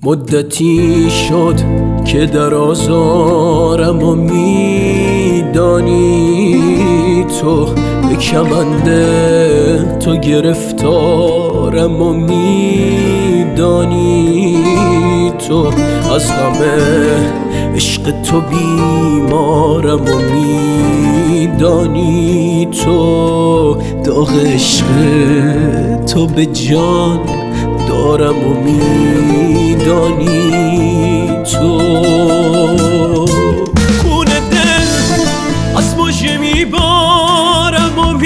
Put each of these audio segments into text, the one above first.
مدتی شد که در آزارم و میدانی تو به کمند تو گرفتارم و میدانی تو از همه عشق تو بیمارم و میدانی تو داغ عشق تو به جان دارم و میدانی تو خون دل از مژه میبارم و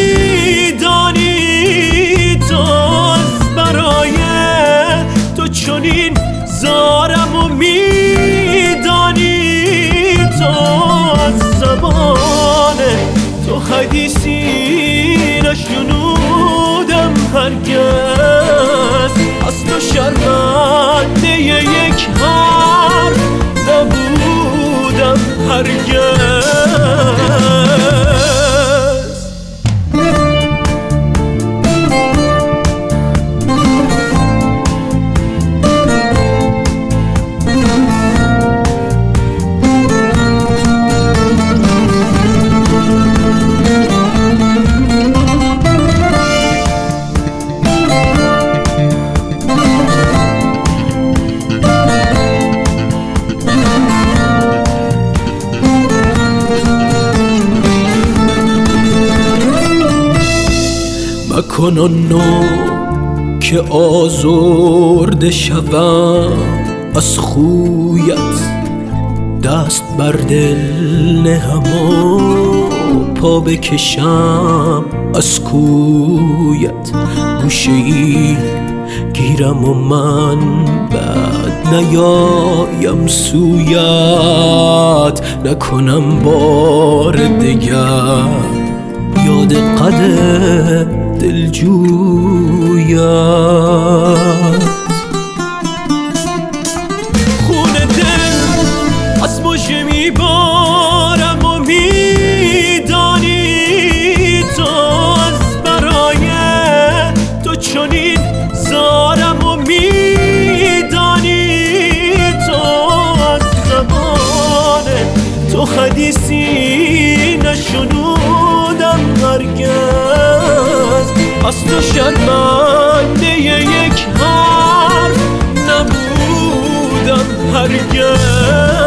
میدانی تو از برای تو چنین زارم و میدانی تو از زبان تو حدیثی نشنودم هرگز از تو شرمنده یک حرف نبودم هرگز مکن آنو که آزرده شوم از خویت دست بر دل نهم و پا بکشم از کویت گوشه ای گیرم و من بعد نیایم سویت نکنم بار دگر یاد قدر دلجویت خون دل از مژه میبارم و میدانی تو از برای تو چنین زارم و میدانی تو از زبان تو حدیثی نشنودم هرگز از تو شرمنده یک حرف نبودم هرگز